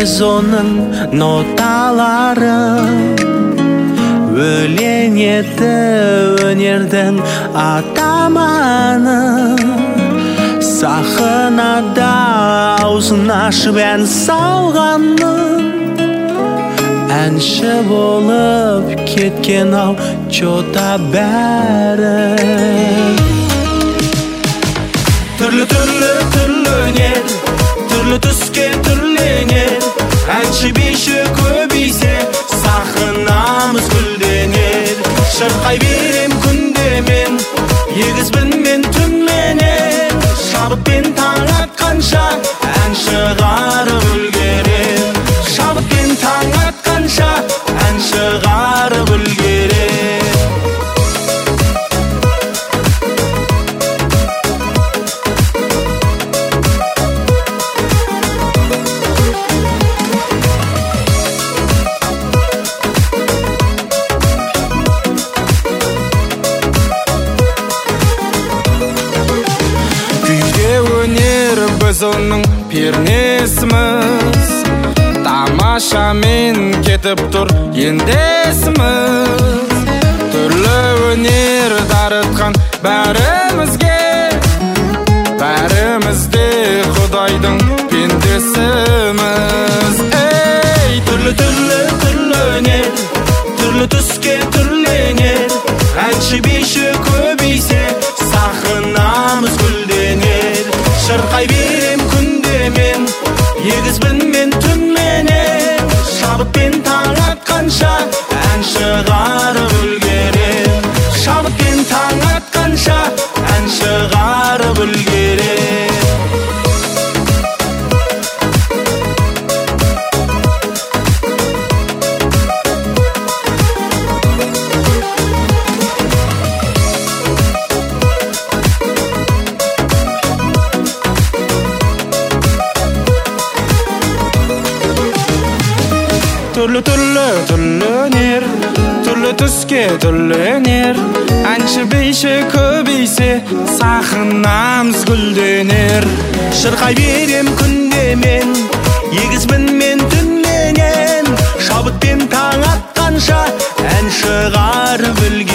біз оның ноталары, өлең еді өнердің атаманы. Сахнада аузын ашып ән салғанның, әнші болып кеткен ау чота бәрі. Түрлі өнер, түрлі түске түрленер, әнші биші көбейсе сахнамыз гүлденер. Шырқай берем күнде-мен, егізбін мен түнменен, шабытпен таң атқанша ән шығарып үлгерем. Шабытпен таң атқанша ән шығарып үлгерем. Біз оның пернесіміз, тамашамен кетіп тұр ендесіміз. Түрлі өнер дарытқан бәрімізге, бәрімізде Құдайдың пендесіміз. Түрлі өнер, түрлі түске түрленер, әнші биші көбейсе сахнамыз гүлденер. Шырқай берем күнде-мен, егізбін мен түнменен, шабытпен таң атқанша ән шығарып үлгерем. Шабытпен таң атқанша ән шығарып үлгерем. Түрлі өнер, түрлі түске түрленер, әнші биші көбейсе сахнамыз гүлденер. Шырқай берем күнде-мен, егізбін мен түнменен, шабытпен таң атқанша ән шығарып үлгерем.